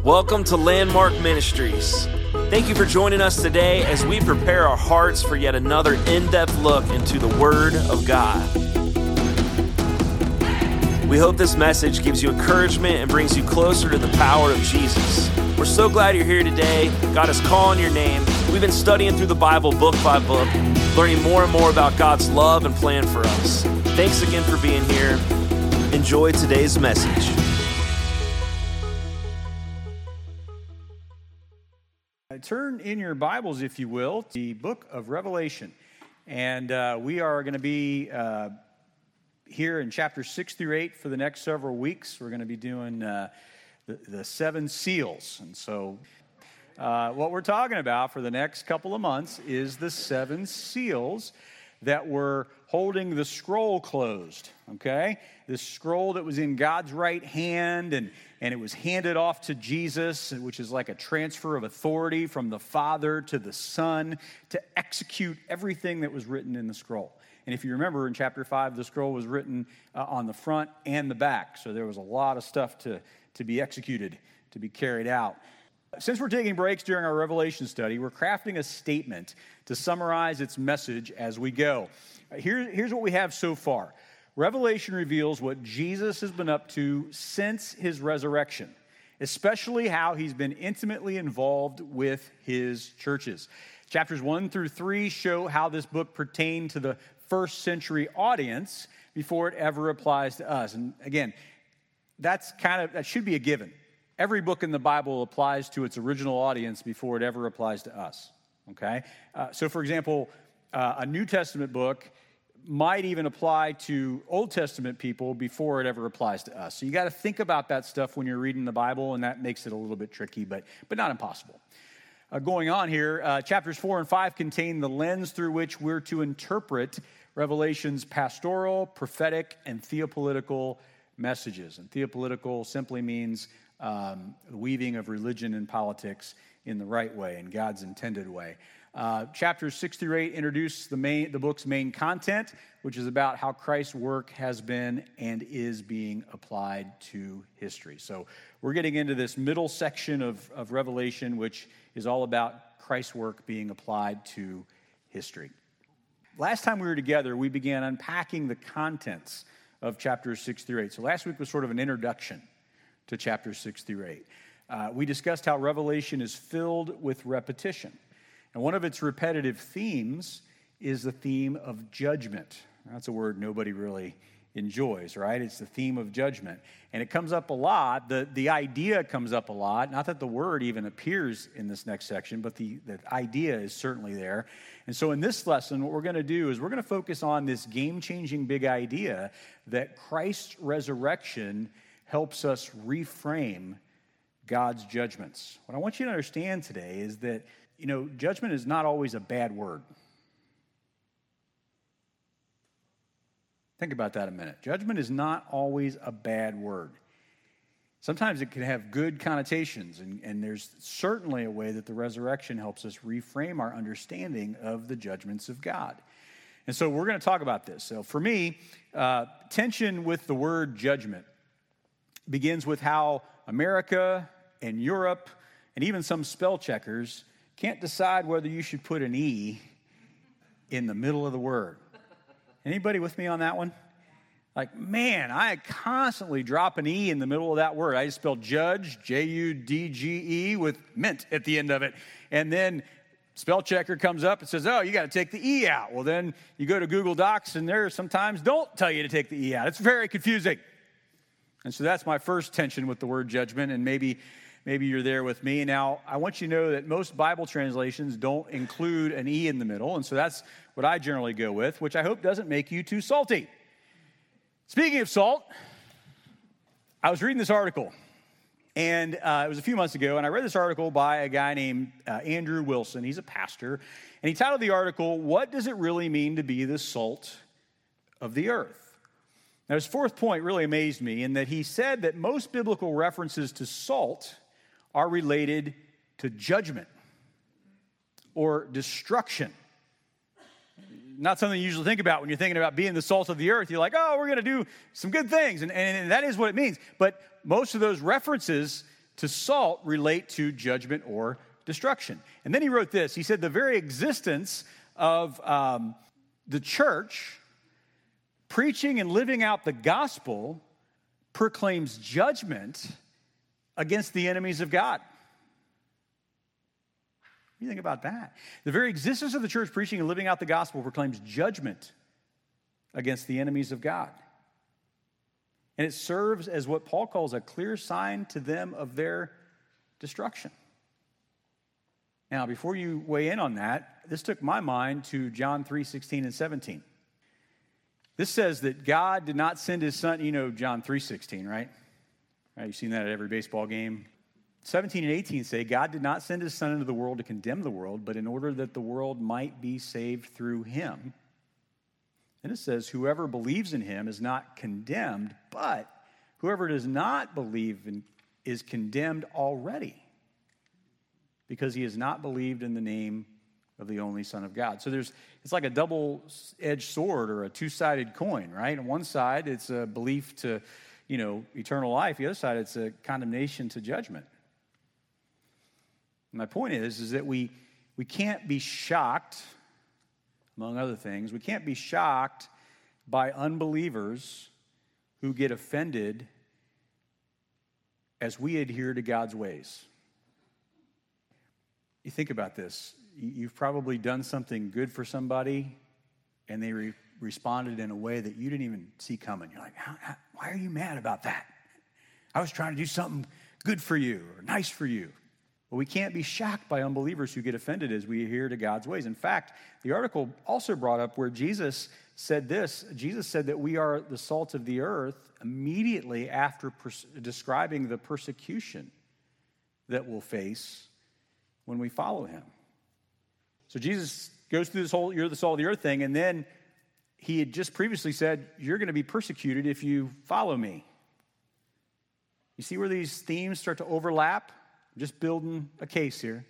Welcome to Landmark Ministries. Thank you for joining us today as we prepare our hearts for yet another in-depth look into the Word of God. We hope this message gives you encouragement and brings you closer to the power of Jesus. We're so glad you're here today. God is calling your name. We've been studying through the Bible book by book, learning more and more about God's love and plan for us. Thanks again for being here. Enjoy today's message. Turn in your Bibles, if you will, to the book of Revelation. And we are going to be here in chapters 6 through 8 for the next several weeks. We're going to be doing the seven seals. And so what we're talking about for the next couple of months is the seven seals that were holding the scroll closed, okay? This scroll that was in God's right hand, and it was handed off to Jesus, which is like a transfer of authority from the Father to the Son to execute everything that was written in the scroll. And if you remember, in chapter 5, the scroll was written on the front and the back, so there was a lot of stuff to be executed, to be carried out. Since we're taking breaks during our Revelation study, we're crafting a statement to summarize its message as we go. Here's what we have so far. Revelation reveals what Jesus has been up to since his resurrection, especially how he's been intimately involved with his churches. Chapters 1 through 3 show how this book pertained to the first century audience before it ever applies to us. And again, that should be a given. Every book in the Bible applies to its original audience before it ever applies to us, okay? So, for example, a New Testament book might even apply to Old Testament people before it ever applies to us. So you got to think about that stuff when you're reading the Bible, and that makes it a little bit tricky, but not impossible. Going on here, chapters 4 and 5 contain the lens through which we're to interpret Revelation's pastoral, prophetic, and theopolitical messages. And theopolitical simply means the weaving of religion and politics in the right way, in God's intended way. Chapters 6 through 8 introduce the book's main content, which is about how Christ's work has been and is being applied to history. So we're getting into this middle section of Revelation, which is all about Christ's work being applied to history. Last time we were together, we began unpacking the contents of chapters 6 through 8. So last week was sort of an introduction to chapters 6 through 8. We discussed how Revelation is filled with repetition. And one of its repetitive themes is the theme of judgment. That's a word nobody really enjoys, right? It's the theme of judgment. And it comes up a lot. The idea comes up a lot. Not that the word even appears in this next section, but the idea is certainly there. And so in this lesson, what we're going to do is we're going to focus on this game-changing big idea that Christ's resurrection helps us reframe God's judgments. What I want you to understand today is that, judgment is not always a bad word. Think about that a minute. Judgment is not always a bad word. Sometimes it can have good connotations, and there's certainly a way that the resurrection helps us reframe our understanding of the judgments of God. And so we're going to talk about this. So for me, tension with the word judgment begins with how America and Europe and even some spell checkers can't decide whether you should put an E in the middle of the word. Anybody with me on that one? Like, man, I constantly drop an E in the middle of that word. I just spell judge, Judge, with mint at the end of it. And then spell checker comes up and says, oh, you got to take the E out. Well, then you go to Google Docs, and there sometimes don't tell you to take the E out. It's very confusing. And so that's my first tension with the word judgment, and maybe you're there with me. Now, I want you to know that most Bible translations don't include an E in the middle, and so that's what I generally go with, which I hope doesn't make you too salty. Speaking of salt, I was reading this article, and it was a few months ago, and I read this article by a guy named Andrew Wilson. He's a pastor, and he titled the article, "What Does It Really Mean to Be the Salt of the Earth?" Now, his fourth point really amazed me in that he said that most biblical references to salt are related to judgment or destruction. Not something you usually think about when you're thinking about being the salt of the earth. You're like, oh, we're going to do some good things, and that is what it means. But most of those references to salt relate to judgment or destruction. And then he wrote this. He said, the very existence of the church preaching and living out the gospel proclaims judgment against the enemies of God. What do you think about that? The very existence of the church preaching and living out the gospel proclaims judgment against the enemies of God. And it serves as what Paul calls a clear sign to them of their destruction. Now, before you weigh in on that, this took my mind to John 3:16 and 17. This says that God did not send his son, you know John 3:16, right? You've seen that at every baseball game. 17 and 18 say, God did not send his son into the world to condemn the world, but in order that the world might be saved through him. And it says, whoever believes in him is not condemned, but whoever does not believe is condemned already, because he has not believed in the name of the only Son of God. So it's like a double-edged sword or a two-sided coin, right? On one side, it's a belief to, eternal life. The other side, it's a condemnation to judgment. My point is that we can't be shocked, among other things, we can't be shocked by unbelievers who get offended as we adhere to God's ways. You think about this. You've probably done something good for somebody, and they responded in a way that you didn't even see coming. You're like, why are you mad about that? I was trying to do something good for you or nice for you. But we can't be shocked by unbelievers who get offended as we adhere to God's ways. In fact, the article also brought up where Jesus said this. Jesus said that we are the salt of the earth immediately after describing the persecution that we'll face when we follow him. So Jesus goes through this whole you're the salt of the earth thing, and then he had just previously said, you're going to be persecuted if you follow me. You see where these themes start to overlap? I'm just building a case here.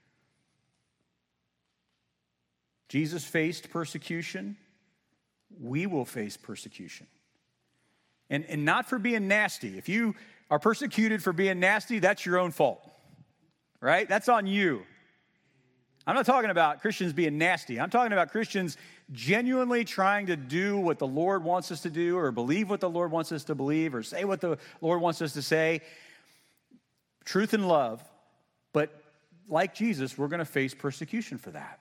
Jesus faced persecution. We will face persecution. And not for being nasty. If you are persecuted for being nasty, that's your own fault. Right? That's on you. I'm not talking about Christians being nasty. I'm talking about Christians genuinely trying to do what the Lord wants us to do, or believe what the Lord wants us to believe, or say what the Lord wants us to say. Truth and love. But like Jesus, we're going to face persecution for that.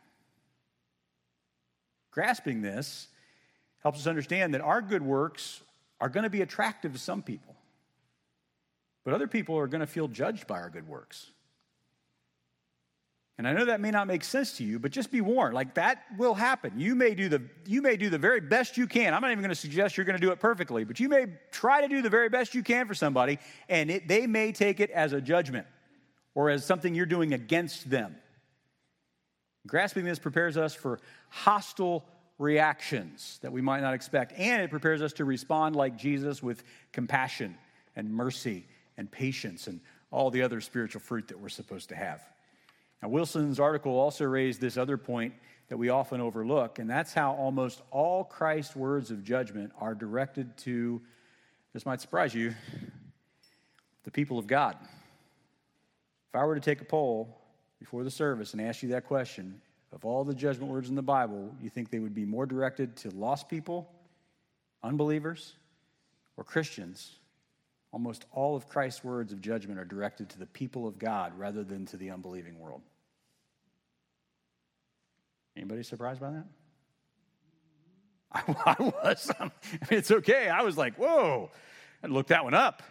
Grasping this helps us understand that our good works are going to be attractive to some people. But other people are going to feel judged by our good works. And I know that may not make sense to you, but just be warned, like that will happen. You may do the very best you can. I'm not even going to suggest you're going to do it perfectly, but you may try to do the very best you can for somebody, and they may take it as a judgment or as something you're doing against them. Grasping this prepares us for hostile reactions that we might not expect, and it prepares us to respond like Jesus with compassion and mercy and patience and all the other spiritual fruit that we're supposed to have. Now, Wilson's article also raised this other point that we often overlook, and that's how almost all Christ's words of judgment are directed to, this might surprise you, the people of God. If I were to take a poll before the service and ask you that question, of all the judgment words in the Bible, you think they would be more directed to lost people, unbelievers, or Christians? Almost all of Christ's words of judgment are directed to the people of God rather than to the unbelieving world. Anybody surprised by that? I was. I mean, it's okay. I was like, whoa, I had to look that one up.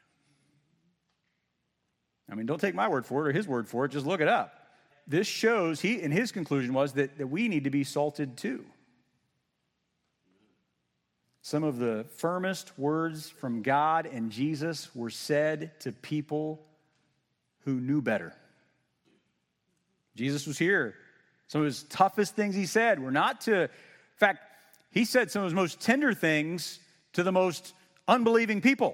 I mean, don't take my word for it or his word for it. Just look it up. This shows, his conclusion was that we need to be salted too. Some of the firmest words from God and Jesus were said to people who knew better. Jesus was here. Some of his toughest things he said were not to, in fact, he said some of his most tender things to the most unbelieving people.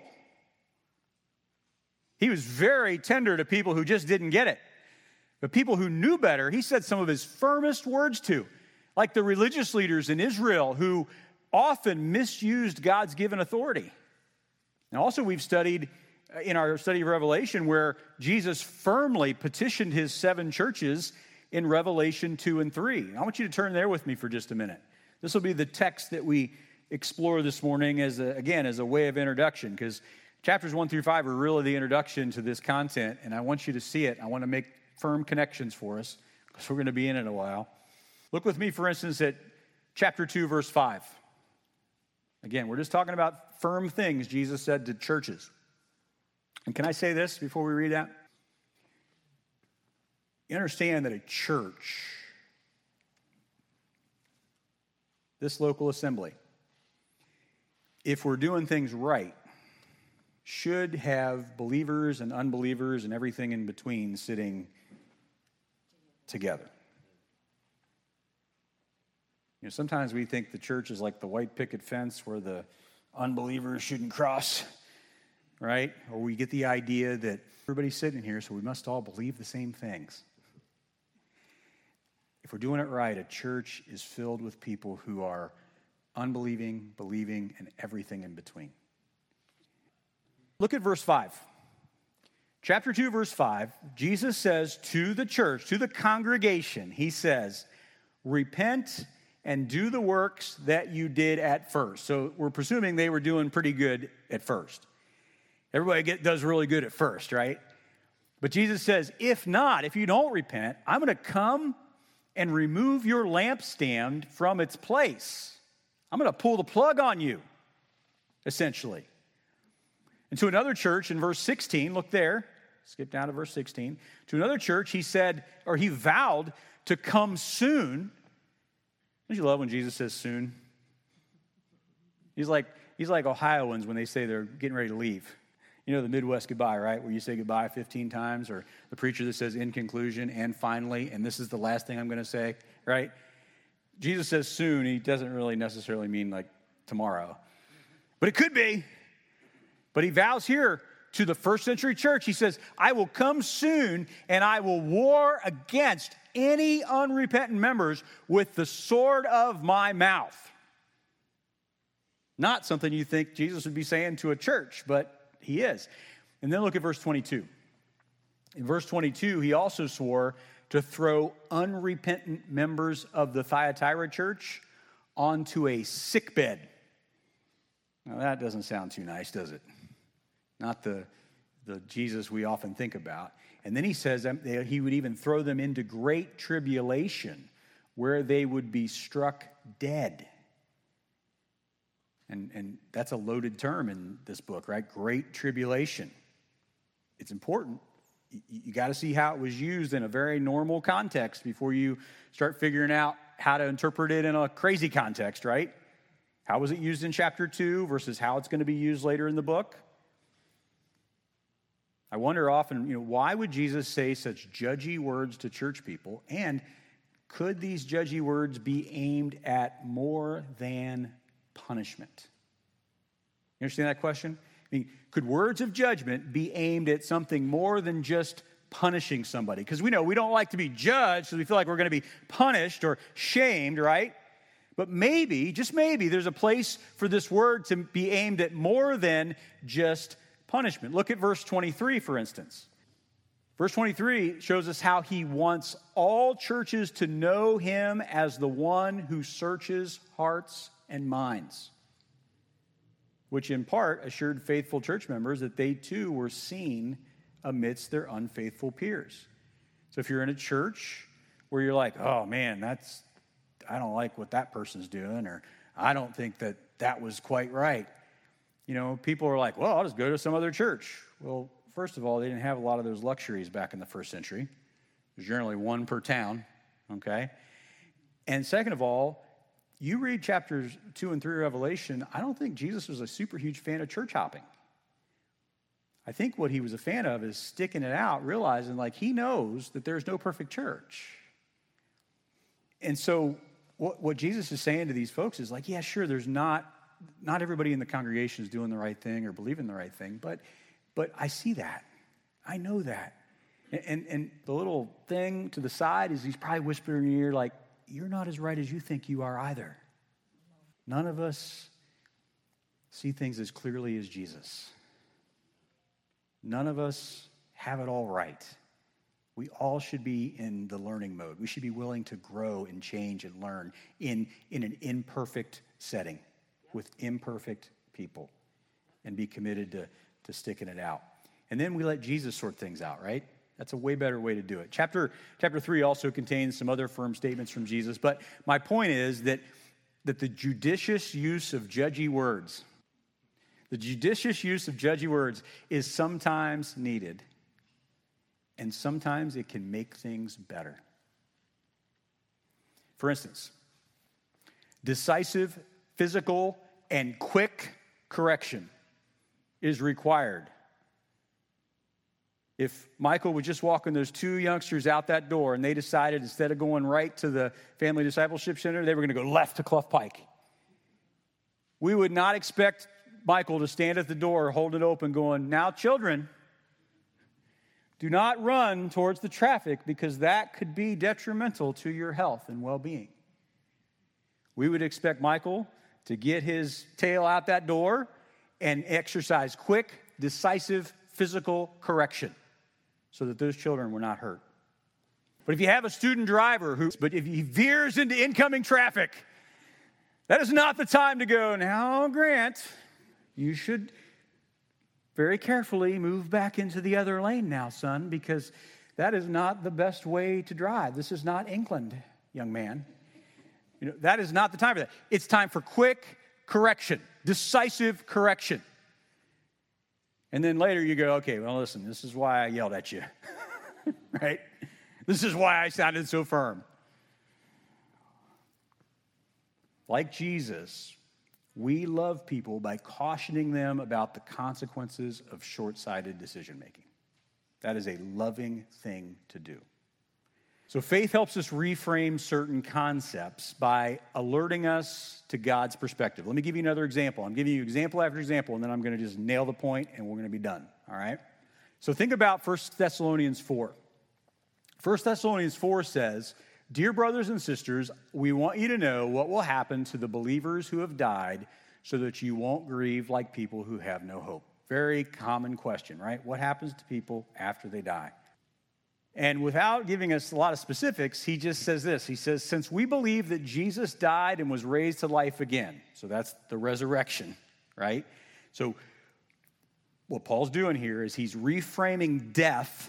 He was very tender to people who just didn't get it. But people who knew better, he said some of his firmest words to, like the religious leaders in Israel who often misused God's given authority. And also we've studied in our study of Revelation where Jesus firmly petitioned his 7 churches in Revelation 2 and 3. I want you to turn there with me for just a minute. This will be the text that we explore this morning as a way of introduction, because chapters 1 through 5 are really the introduction to this content, and I want you to see it. I want to make firm connections for us, because we're going to be in it a while. Look with me, for instance, at chapter 2, verse 5. Again, we're just talking about firm things Jesus said to churches. And can I say this before we read that? You understand that a church, this local assembly, if we're doing things right, should have believers and unbelievers and everything in between sitting together. You know, sometimes we think the church is like the white picket fence where the unbelievers shouldn't cross, right? Or we get the idea that everybody's sitting here, so we must all believe the same things. If we're doing it right, a church is filled with people who are unbelieving, believing, and everything in between. Look at verse 5. Chapter 2, verse 5, Jesus says to the church, to the congregation, he says, repent and do the works that you did at first. So we're presuming they were doing pretty good at first. Everybody does really good at first, right? But Jesus says, if not, if you don't repent, I'm going to come and remove your lampstand from its place. I'm going to pull the plug on you, essentially. And to another church in verse 16, look there, skip down to verse 16. To another church, he said, or he vowed to come soon. Don't you love when Jesus says soon? He's like Ohioans when they say they're getting ready to leave. You know the Midwest goodbye, right? Where you say goodbye 15 times, or the preacher that says in conclusion and finally, and this is the last thing I'm going to say, right? Jesus says soon. He doesn't really necessarily mean like tomorrow. But it could be. But he vows here to the first century church, he says, I will come soon and I will war against any unrepentant members with the sword of my mouth. Not something you think Jesus would be saying to a church, but he is. And then look at verse 22. In verse 22, he also swore to throw unrepentant members of the Thyatira church onto a sickbed. Now that doesn't sound too nice, does it? Not the Jesus we often think about. And then he says that he would even throw them into great tribulation where they would be struck dead. And that's a loaded term in this book, right? Great tribulation. It's important. You got to see how it was used in a very normal context before you start figuring out how to interpret it in a crazy context, right? How was it used in chapter 2 versus how it's going to be used later in the book? I wonder often, why would Jesus say such judgy words to church people? And could these judgy words be aimed at more than punishment? You understand that question? I mean, could words of judgment be aimed at something more than just punishing somebody? Because we know we don't like to be judged, so we feel like we're going to be punished or shamed, right? But maybe, just maybe, there's a place for this word to be aimed at more than just punishment. Look at verse 23, for instance. Verse 23 shows us how he wants all churches to know him as the one who searches hearts and minds, which in part assured faithful church members that they too were seen amidst their unfaithful peers. So if you're in a church where you're like, oh man, I don't like what that person's doing, or I don't think that was quite right. People are like, well, I'll just go to some other church. Well, first of all, they didn't have a lot of those luxuries back in the first century. There's generally one per town, okay? And second of all, you read chapters 2 and 3 of Revelation, I don't think Jesus was a super huge fan of church hopping. I think what he was a fan of is sticking it out, realizing like he knows that there's no perfect church. And so what Jesus is saying to these folks is like, yeah, sure, there's not everybody in the congregation is doing the right thing or believing the right thing, but I see that. I know that. And the little thing to the side is he's probably whispering in your ear like, you're not as right as you think you are either. None of us see things as clearly as Jesus. None of us have it all right. We all should be in the learning mode. We should be willing to grow and change and learn in an imperfect setting with imperfect people and be committed to sticking it out. And then we let Jesus sort things out, right? That's a way better way to do it. Chapter 3 also contains some other firm statements from Jesus, but my point is that the judicious use of judgy words, is sometimes needed, and sometimes it can make things better. For instance, decisive, physical, and quick correction is required. If Michael was just walking those two youngsters out that door and they decided instead of going right to the Family Discipleship Center, they were going to go left to Clough Pike, we would not expect Michael to stand at the door, hold it open, going, "Now, children, do not run towards the traffic because that could be detrimental to your health and well-being." We would expect Michael to get his tail out that door and exercise quick, decisive, physical correction so that those children were not hurt. But if you have a student driver if he veers into incoming traffic, that is not the time to go, "Now, Grant, you should very carefully move back into the other lane now, son, because that is not the best way to drive. This is not England, young man." That is not the time for that. It's time for quick correction, decisive correction. And then later you go, "Okay, well, listen, this is why I yelled at you," right? This is why I sounded so firm. Like Jesus, we love people by cautioning them about the consequences of short-sighted decision-making. That is a loving thing to do. So faith helps us reframe certain concepts by alerting us to God's perspective. Let me give you another example. I'm giving you example after example, and then I'm going to just nail the point, and we're going to be done, all right? So think about 1 Thessalonians 4. 1 Thessalonians 4 says, "Dear brothers and sisters, we want you to know what will happen to the believers who have died so that you won't grieve like people who have no hope." Very common question, right? What happens to people after they die? And without giving us a lot of specifics, he just says this. He says, "Since we believe that Jesus died and was raised to life again," so that's the resurrection, right? So what Paul's doing here is he's reframing death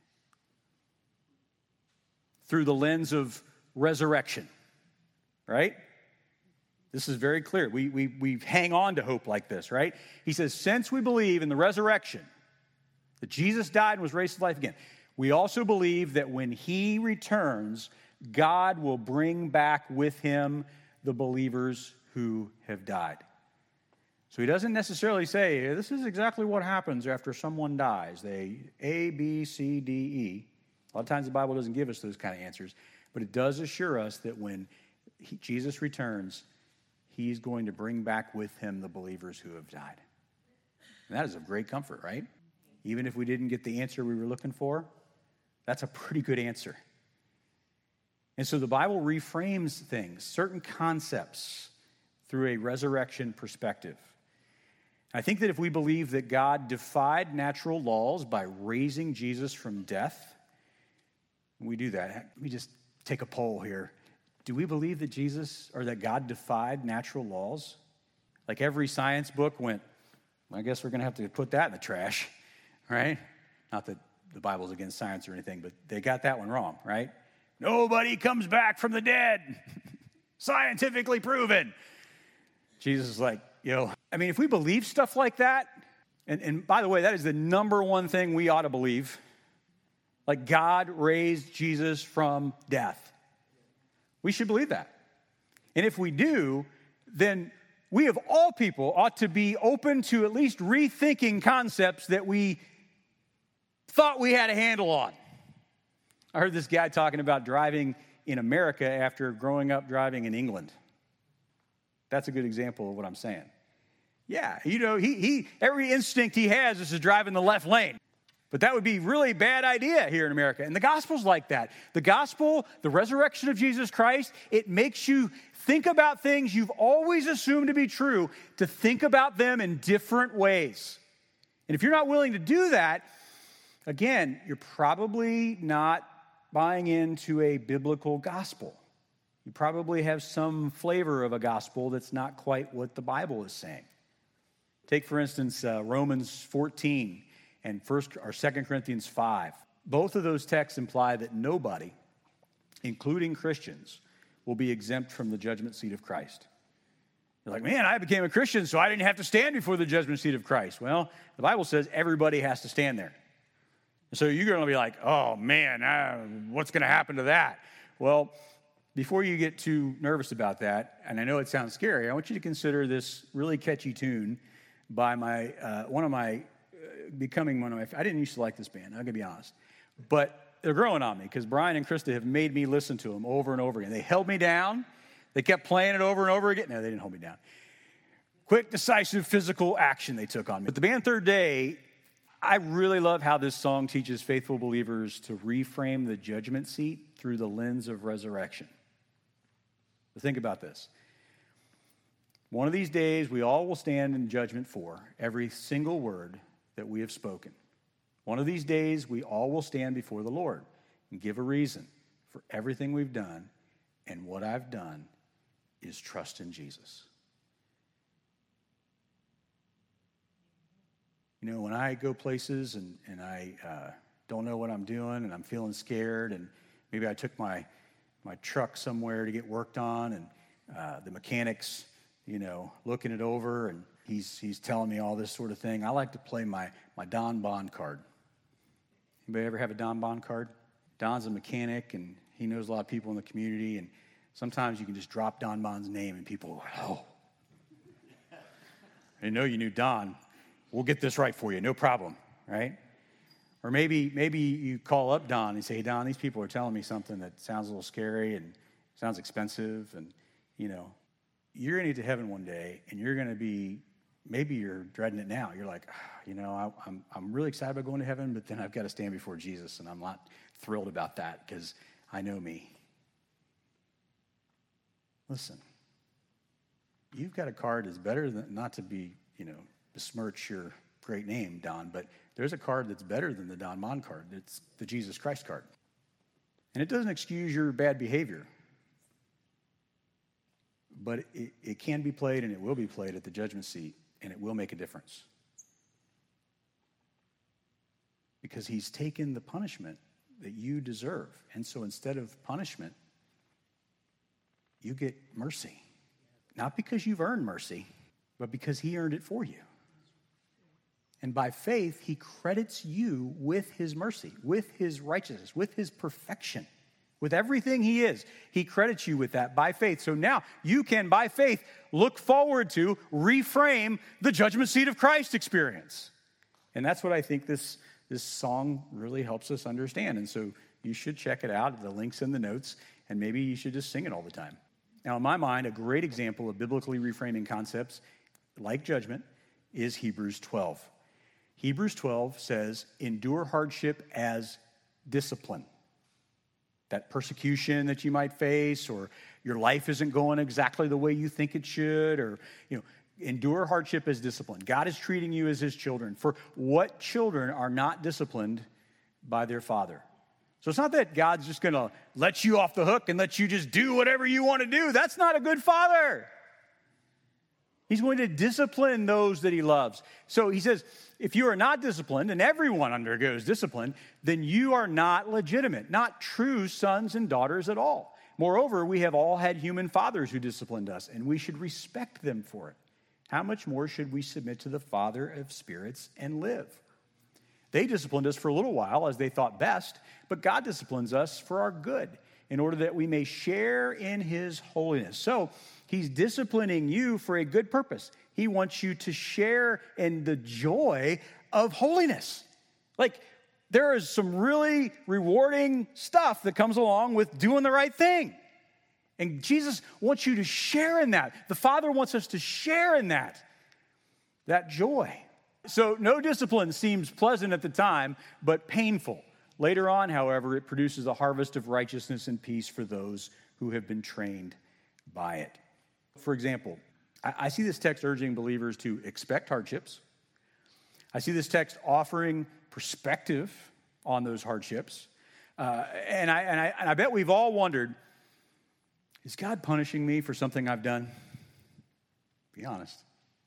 through the lens of resurrection, right? This is very clear. We hang on to hope like this, right? He says, since we believe in the resurrection, that Jesus died and was raised to life again, we also believe that when he returns, God will bring back with him the believers who have died. So he doesn't necessarily say, this is exactly what happens after someone dies. They A, B, C, D, E. A lot of times the Bible doesn't give us those kind of answers, but it does assure us that when Jesus returns, he's going to bring back with him the believers who have died. And that is of great comfort, right? Even if we didn't get the answer we were looking for, that's a pretty good answer. And so the Bible reframes things, certain concepts, through a resurrection perspective. I think that if we believe that God defied natural laws by raising Jesus from death, we do that. Let me just take a poll here. Do we believe that that God defied natural laws? Like every science book went, I guess we're going to have to put that in the trash, right? Not that the Bible's against science or anything, but they got that one wrong, right? Nobody comes back from the dead. Scientifically proven. Jesus is like, if we believe stuff like that, and by the way, that is the number one thing we ought to believe. Like God raised Jesus from death. We should believe that. And if we do, then we of all people ought to be open to at least rethinking concepts that we thought we had a handle on. I heard this guy talking about driving in America after growing up driving in England. That's a good example of what I'm saying. Yeah, he every instinct he has is to drive in the left lane. But that would be really bad idea here in America. And the gospel's like that. The gospel, the resurrection of Jesus Christ, it makes you think about things you've always assumed to be true, to think about them in different ways. And if you're not willing to do that, again, you're probably not buying into a biblical gospel. You probably have some flavor of a gospel that's not quite what the Bible is saying. Take, for instance, Romans 14 and 2 Corinthians 5. Both of those texts imply that nobody, including Christians, will be exempt from the judgment seat of Christ. You're like, man, I became a Christian, so I didn't have to stand before the judgment seat of Christ. Well, the Bible says everybody has to stand there. So you're going to be like, oh, man, what's going to happen to that? Well, before you get too nervous about that, and I know it sounds scary, I want you to consider this really catchy tune by I didn't used to like this band, I'm going to be honest. But they're growing on me because Brian and Krista have made me listen to them over and over again. They held me down. They kept playing it over and over again. No, they didn't hold me down. Quick, decisive, physical action they took on me. But the band Third Day, I really love how this song teaches faithful believers to reframe the judgment seat through the lens of resurrection. So think about this. One of these days, we all will stand in judgment for every single word that we have spoken. One of these days, we all will stand before the Lord and give a reason for everything we've done, and what I've done is trust in Jesus. You know, when I go places and I don't know what I'm doing and I'm feeling scared, and maybe I took my truck somewhere to get worked on, and the mechanic's, looking it over, and he's telling me all this sort of thing. I like to play my Don Bond card. Anybody ever have a Don Bond card? Don's a mechanic, and he knows a lot of people in the community, and sometimes you can just drop Don Bond's name, and people are like, oh. I know you knew Don. We'll get this right for you, no problem, right? Or maybe you call up Don and say, hey, Don, these people are telling me something that sounds a little scary and sounds expensive, and, you're going to get to heaven one day, and you're going to be, maybe you're dreading it now. You're like, I'm really excited about going to heaven, but then I've got to stand before Jesus, and I'm not thrilled about that because I know me. Listen, you've got a card that's better than, not to be, besmirch your great name, Don, but there's a card that's better than the Don Bond card. It's the Jesus Christ card. And it doesn't excuse your bad behavior, but it can be played, and it will be played at the judgment seat, and it will make a difference. Because he's taken the punishment that you deserve. And so instead of punishment, you get mercy. Not because you've earned mercy, but because he earned it for you. And by faith, he credits you with his mercy, with his righteousness, with his perfection, with everything he is. He credits you with that by faith. So now you can, by faith, look forward to, reframe the judgment seat of Christ experience. And that's what I think this song really helps us understand. And so you should check it out. The link's in the notes, and maybe you should just sing it all the time. Now, in my mind, a great example of biblically reframing concepts like judgment is Hebrews 12. Hebrews 12 says, endure hardship as discipline. That persecution that you might face, or your life isn't going exactly the way you think it should, or, endure hardship as discipline. God is treating you as his children. For what children are not disciplined by their father? So it's not that God's just going to let you off the hook and let you just do whatever you want to do. That's not a good father. He's going to discipline those that he loves. So he says, if you are not disciplined, and everyone undergoes discipline, then you are not legitimate, not true sons and daughters at all. Moreover, we have all had human fathers who disciplined us, and we should respect them for it. How much more should we submit to the Father of spirits and live? They disciplined us for a little while as they thought best, but God disciplines us for our good, in order that we may share in his holiness. So he's disciplining you for a good purpose. He wants you to share in the joy of holiness. Like, there is some really rewarding stuff that comes along with doing the right thing. And Jesus wants you to share in that. The Father wants us to share in that joy. So no discipline seems pleasant at the time, but painful. Later on, however, it produces a harvest of righteousness and peace for those who have been trained by it. For example, I see this text urging believers to expect hardships. I see this text offering perspective on those hardships. And I bet we've all wondered, is God punishing me for something I've done? Be honest.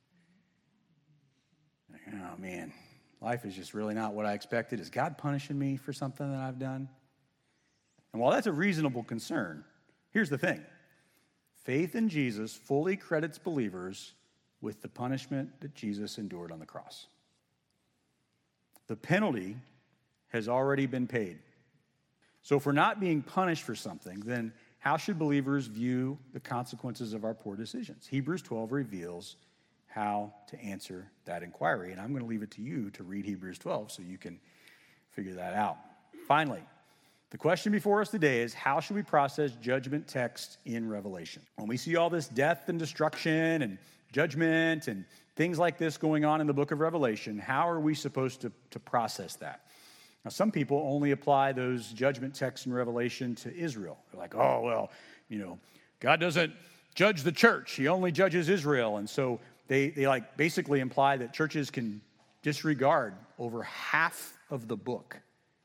Oh, man, life is just really not what I expected. Is God punishing me for something that I've done? And while that's a reasonable concern, here's the thing. Faith in Jesus fully credits believers with the punishment that Jesus endured on the cross. The penalty has already been paid. So if we're not being punished for something, then how should believers view the consequences of our poor decisions? Hebrews 12 reveals how to answer that inquiry. And I'm going to leave it to you to read Hebrews 12 so you can figure that out. Finally, the question before us today is, how should we process judgment text in Revelation? When we see all this death and destruction and judgment and things like this going on in the book of Revelation, how are we supposed to process that? Now, some people only apply those judgment texts in Revelation to Israel. They're like, oh, well, God doesn't judge the church. He only judges Israel. And so they like basically imply that churches can disregard over half of the book.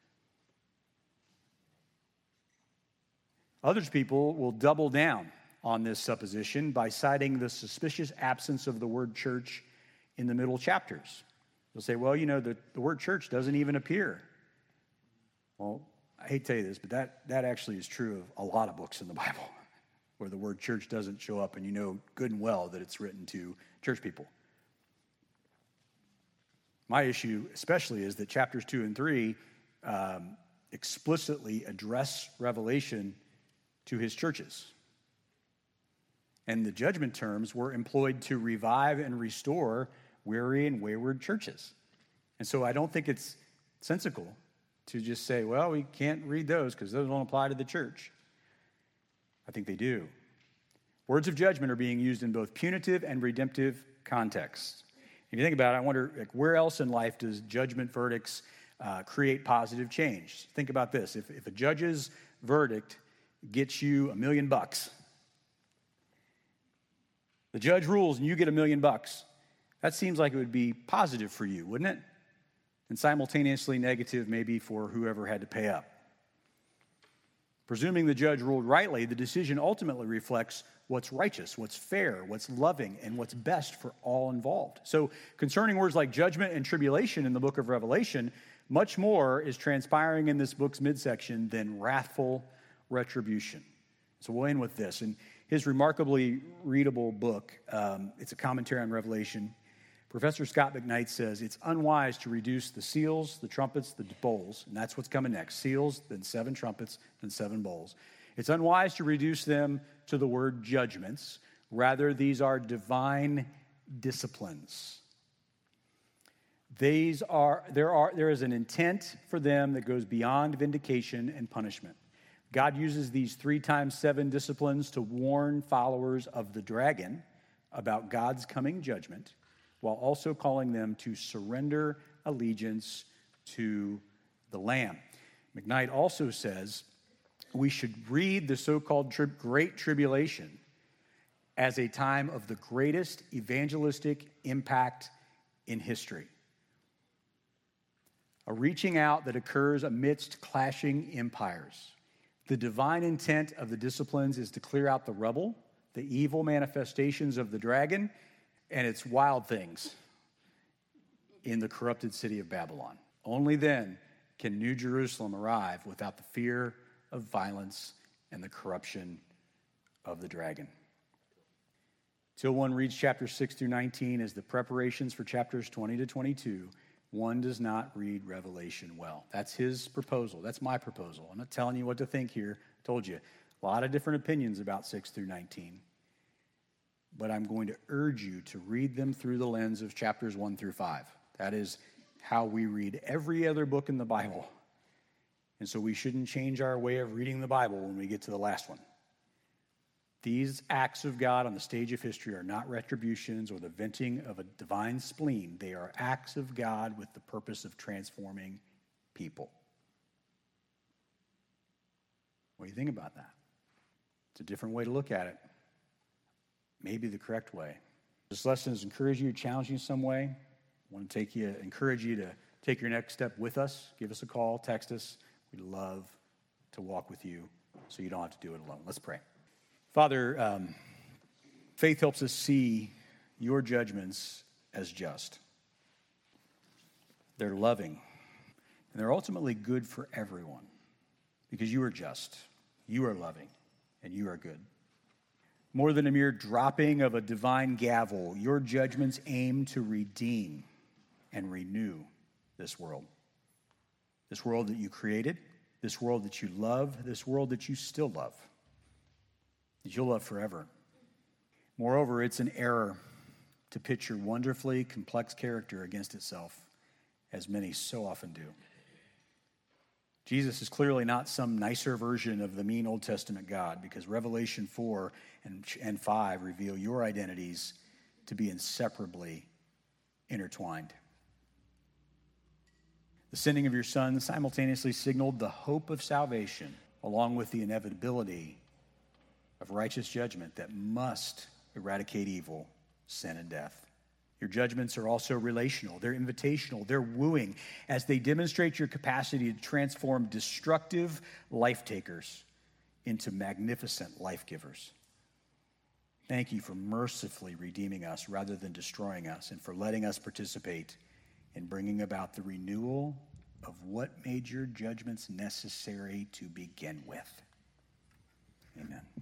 Other people will double down on this supposition by citing the suspicious absence of the word church in the middle chapters. They'll say, well, the word church doesn't even appear. Well, I hate to tell you this, but that actually is true of a lot of books in the Bible where the word church doesn't show up, and you know good and well that it's written to church people. My issue especially is that chapters 2 and 3 explicitly address Revelation to his churches. And the judgment terms were employed to revive and restore weary and wayward churches. And so I don't think it's sensical to just say, well, we can't read those because those don't apply to the church. I think they do. Words of judgment are being used in both punitive and redemptive contexts. If you think about it, I wonder, where else in life does judgment verdicts create positive change? Think about this. If a judge's verdict gets you $1 million, the judge rules and you get $1 million, that seems like it would be positive for you, wouldn't it? And simultaneously negative maybe for whoever had to pay up. Presuming the judge ruled rightly, the decision ultimately reflects what's righteous, what's fair, what's loving, and what's best for all involved. So concerning words like judgment and tribulation in the book of Revelation, much more is transpiring in this book's midsection than wrathful retribution. So we'll end with this. In his remarkably readable book, it's a commentary on Revelation, Professor Scott McKnight says it's unwise to reduce the seals, the trumpets, the bowls, and that's what's coming next. Seals, then 7 trumpets, then 7 bowls. It's unwise to reduce them to the word judgments. Rather, these are divine disciplines. There is an intent for them that goes beyond vindication and punishment. God uses these 3 times 7 disciplines to warn followers of the dragon about God's coming judgment, while also calling them to surrender allegiance to the Lamb. McKnight also says we should read the so-called Great Tribulation as a time of the greatest evangelistic impact in history. A reaching out that occurs amidst clashing empires. The divine intent of the disciplines is to clear out the rubble, the evil manifestations of the dragon, and its wild things in the corrupted city of Babylon. Only then can New Jerusalem arrive without the fear of violence and the corruption of the dragon. Till one reads chapters 6 through 19 as the preparations for chapters 20 to 22, one does not read Revelation well. That's his proposal. That's my proposal. I'm not telling you what to think here. I told you, a lot of different opinions about 6 through 19. But I'm going to urge you to read them through the lens of chapters 1 through 5. That is how we read every other book in the Bible. And so we shouldn't change our way of reading the Bible when we get to the last one. These acts of God on the stage of history are not retributions or the venting of a divine spleen. They are acts of God with the purpose of transforming people. What do you think about that? It's a different way to look at it. Maybe the correct way. This lesson has encouraged you, challenged you in some way. I want to encourage you to take your next step with us. Give us a call, text us. We'd love to walk with you so you don't have to do it alone. Let's pray. Father, faith helps us see your judgments as just. They're loving, and they're ultimately good for everyone because you are just, you are loving, and you are good. More than a mere dropping of a divine gavel, your judgments aim to redeem and renew this world. This world that you created, this world that you love, this world that you still love, that you'll love forever. Moreover, it's an error to pitch your wonderfully complex character against itself, as many so often do. Jesus is clearly not some nicer version of the mean Old Testament God, because Revelation 4 and 5 reveal your identities to be inseparably intertwined. The sending of your Son simultaneously signaled the hope of salvation, along with the inevitability of righteous judgment that must eradicate evil, sin, and death. Your judgments are also relational. They're invitational. They're wooing as they demonstrate your capacity to transform destructive life takers into magnificent life givers. Thank you for mercifully redeeming us rather than destroying us, and for letting us participate in bringing about the renewal of what made your judgments necessary to begin with. Amen.